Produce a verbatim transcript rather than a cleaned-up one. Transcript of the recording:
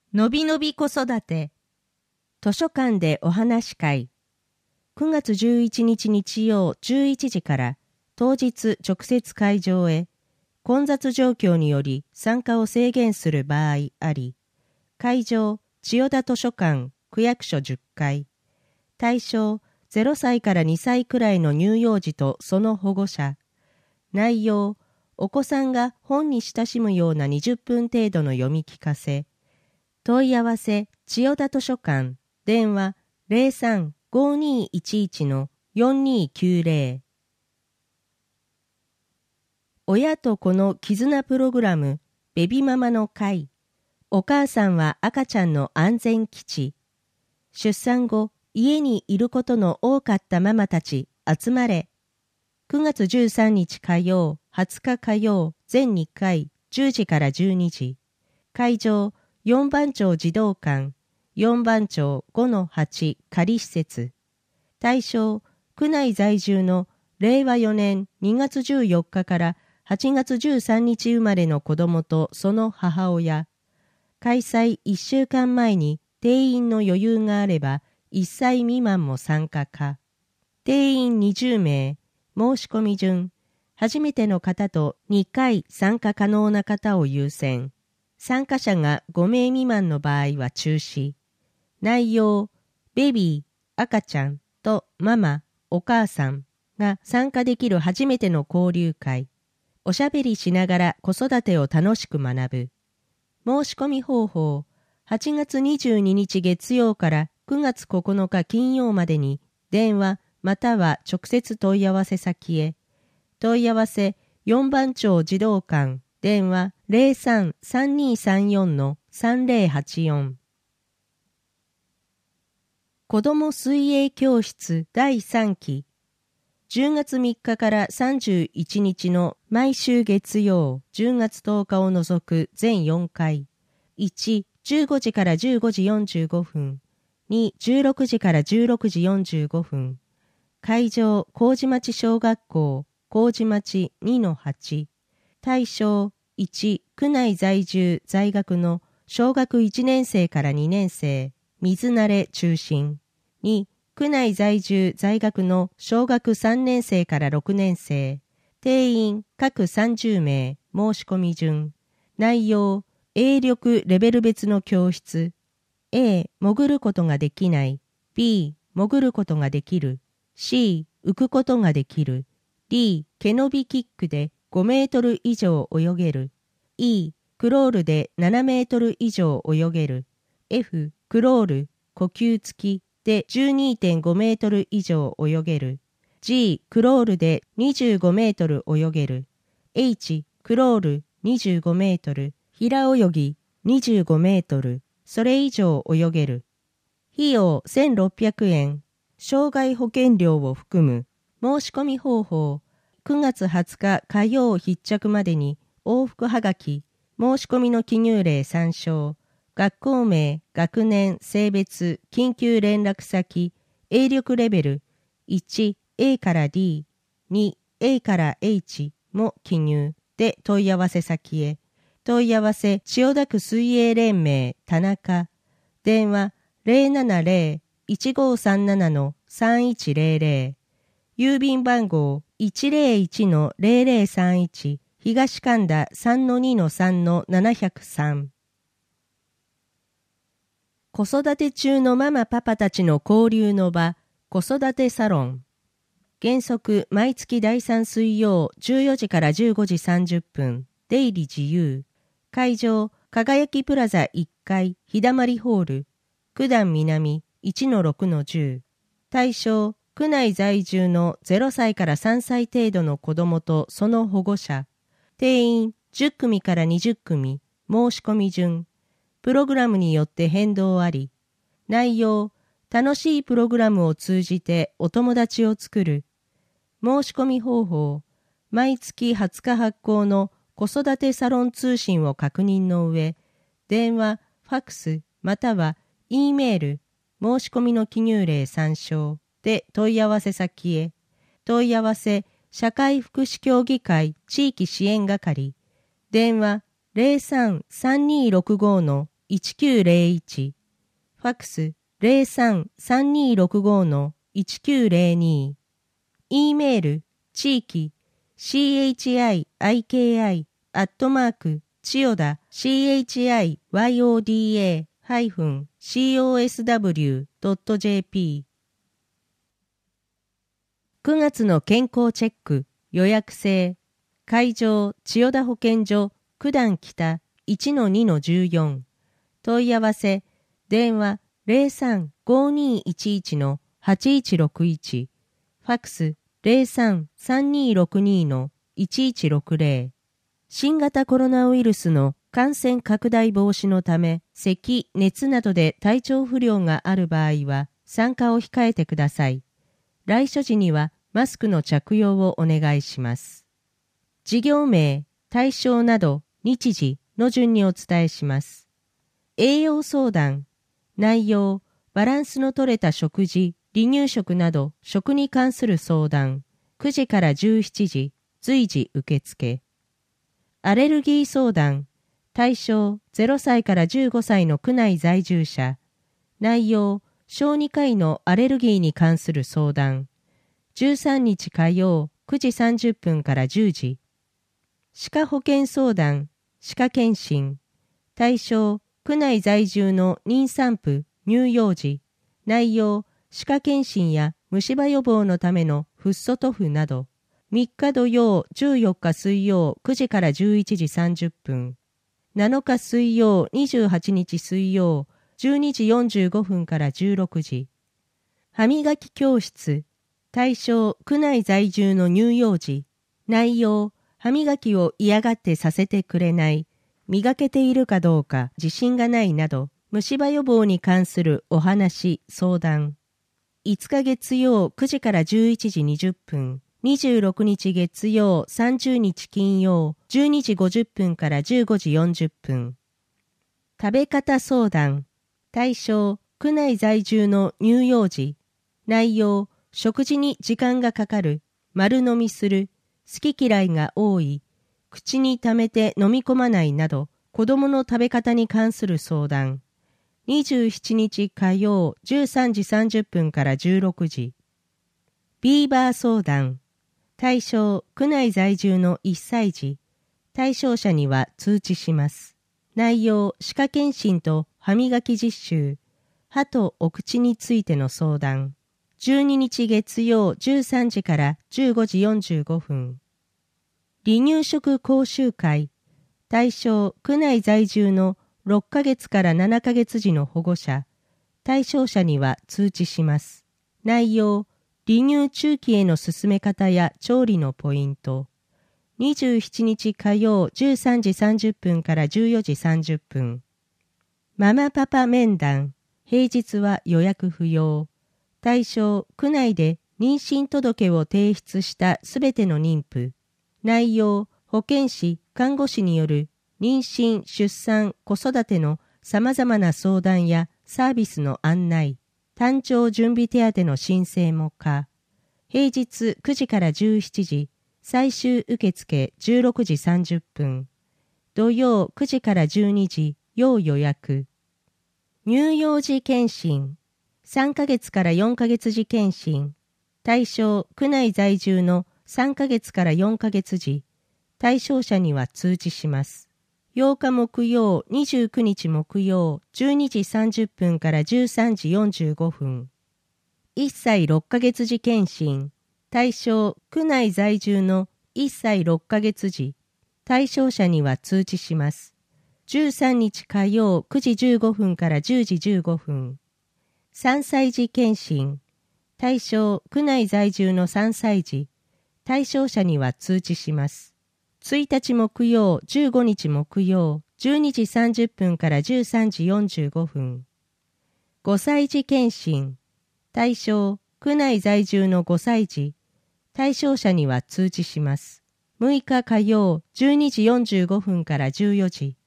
のびのび子育て図書館でお話会くがつじゅういちにち日曜じゅういちじから当日直接会場へ混雑状況により参加を制限する場合あり、会場千代田図書館区役所じゅっかい、対象ゼロさいからにさいくらいの乳幼児とその保護者、内容お子さんが本に親しむようなにじゅっぷん程度の読み聞かせ、問い合わせ千代田図書館電話 ゼロさん ごーにーいちいち のよんにーきゅうゼロ。親と子の絆プログラムベビママの会。お母さんは赤ちゃんの安全基地。出産後家にいることの多かったママたち集まれ。くがつじゅうさんにち火曜、はつか火曜全にかいじゅうじからじゅうにじ。会場よんばん町児童館よんばん町 ごのはち 仮施設。対象区内在住のれいわよねんにがつじゅうよっかからはちがつじゅうさんにち生まれの子供とその母親。開催いっしゅうかんまえに定員の余裕があればいっさい未満も参加か。定員にじゅうめい。申し込み順。初めての方とにかい参加可能な方を優先。参加者がごめい未満の場合は中止。内容、ベビー、赤ちゃんとママ、お母さんが参加できる初めての交流会。おしゃべりしながら子育てを楽しく学ぶ。申し込み方法、はちがつにじゅうににち月曜からくがつここのか金曜までに電話または直接問い合わせ先へ。問い合わせよんばん町児童館電話 ゼロさん さんにーさんよん のさんぜろはちよん。子ども水泳教室だいさんき。じゅうがつみっかからさんじゅういちにちの毎週月曜、じゅうがつとおかを除く全よんかい。いち、じゅうごじからじゅうごじよんじゅうごふん。に、じゅうろくじからじゅうろくじよんじゅうごふん。会場、麹町小学校、麹町 にのはち。対象、いち、区内在住在学の小学いちねんせいからにねんせい、水慣れ中心。に、区内在住在学の小学さんねんせいからろくねんせい、定員各さんじゅうめい、申し込み順。内容、泳力レベル別の教室。A、潜ることができない。B、潜ることができる。C、浮くことができる。D、毛伸びキックでごメートル以上泳げる。E、クロールでななメートル以上泳げる。F、クロール、呼吸付きで じゅうにてんごメートル以上泳げる。G、クロールでにじゅうごメートル泳げる。H、クロールにじゅうごメートル、平泳ぎにじゅうごメートル、それ以上泳げる。費用せんろっぴゃくえん、障害保険料を含む。申し込み方法、くがつはつか火曜必着までに往復はがき、申し込みの記入例参照、学校名、学年、性別、緊急連絡先、泳力レベル、いち、エー から ディー、に、エー から エイチ も記入で問い合わせ先へ。問い合わせ千代田区水泳連盟田中、電話 ゼロななゼロ いちごさんなな のさんいちゼロゼロ、郵便番号 いちゼロいちのゼロゼロさんいち 東神田 さんのにのさんのななぜろさん。子育て中のママパパたちの交流の場、子育てサロン。原則毎月だいさん水曜じゅうよじからじゅうごじさんじゅっぷん、出入り自由。会場、輝きプラザいっかい、日だまりホール、九段南 いちのろくのじゅう。対象、区内在住のゼロさいからさんさい程度の子供とその保護者。定員じゅっくみからにじゅっくみ、申し込み順。プログラムによって変動あり。内容、楽しいプログラムを通じてお友達を作る。申し込み方法、毎月はつか発行の子育てサロン通信を確認の上、電話、ファックス、または E メール、申し込みの記入例参照で問い合わせ先へ。問い合わせ、社会福祉協議会地域支援係、電話 ゼロさん さんにーろくごのいちきゅうゼロいち、ファックス ゼロさん さんにーろくご のいちきゅうゼロに、E メール地域 チヒキ アットマーク千代田 チヨダ ハイフン コスダブリュー ドット ジェーピー くがつの健康チェック予約制会場千代田保健所九段北 いちのにのじゅうよん 問い合わせ電話 ゼロさん ごにーいちいち のはちいちろくいち ファックス ゼロさん さんにーろくにー のいちいちろくゼロ新型コロナウイルスの感染拡大防止のため、咳、熱などで体調不良がある場合は参加を控えてください。来所時にはマスクの着用をお願いします。事業名、対象など日時の順にお伝えします。栄養相談、内容、バランスの取れた食事、離乳食など食に関する相談、くじからじゅうしちじ、随時受付。アレルギー相談、対象ゼロさいからじゅうごさいの区内在住者、内容、小児科医のアレルギーに関する相談、じゅうさんにち火曜くじさんじゅっぷんからじゅうじ。歯科保健相談、歯科検診、対象、区内在住の妊産婦、乳幼児、内容、歯科検診や虫歯予防のためのフッ素塗布など、みっか土曜、じゅうよっか水曜くじからじゅういちじさんじゅっぷん、なのか水曜、にじゅうはちにち水曜、じゅうにじよんじゅうごふんからじゅうろくじ。歯磨き教室、対象、区内在住の乳幼児、内容、歯磨きを嫌がってさせてくれない、磨けているかどうか自信がないなど、虫歯予防に関するお話、相談。いつか月曜くじからじゅういちじにじゅっぷん、にじゅうろくにち月曜、さんじゅうにち金曜、じゅうにじごじゅっぷんからじゅうごじよんじゅっぷん。食べ方相談。対象、区内在住の乳幼児。内容、食事に時間がかかる、丸飲みする、好き嫌いが多い、口に溜めて飲み込まないなど、子供の食べ方に関する相談。にじゅうしちにち火曜、じゅうさんじさんじゅっぷんからじゅうろくじ。ビーバー相談。対象、区内在住のいっさい児。対象者には通知します。内容、歯科検診と歯磨き実習。歯とお口についての相談。じゅうににち月曜じゅうさんじからじゅうごじよんじゅうごふん。離乳食講習会。対象、区内在住のろっかげつからななかげつ児の保護者。対象者には通知します。内容、離乳中期への進め方や調理のポイント。にじゅうしちにち火曜じゅうさんじさんじゅっぷんからじゅうよじさんじゅっぷん。ママパパ面談。平日は予約不要。対象、区内で妊娠届を提出したすべての妊婦。内容、保健師、看護師による妊娠、出産、子育ての様々な相談やサービスの案内。誕生準備手当の申請も可。平日くじからじゅうしちじ、最終受付じゅうろくじさんじゅっぷん。土曜くじからじゅうにじ、要予約。乳幼児検診。さんかげつからよんかげつ児検診。対象、区内在住のさんかげつからよんかげつ児。対象者には通知します。ようか木曜、にじゅうくにち木曜、じゅうにじさんじゅっぷんからじゅうさんじよんじゅうごふん。いっさいろっかげつ児検診。対象、区内在住のいっさいろっかげつ児。対象者には通知します。じゅうさんにち火曜くじじゅうごふんからじゅうじじゅうごふん。さんさい児検診。対象、区内在住のさんさい児。対象者には通知します。ついたち木曜、じゅうごにち木曜、じゅうにじさんじゅっぷんからじゅうさんじよんじゅうごふん。ごさい児検診。対象、区内在住のごさい児。対象者には通知します。むいか火曜、じゅうにじよんじゅうごふんからじゅうよじ。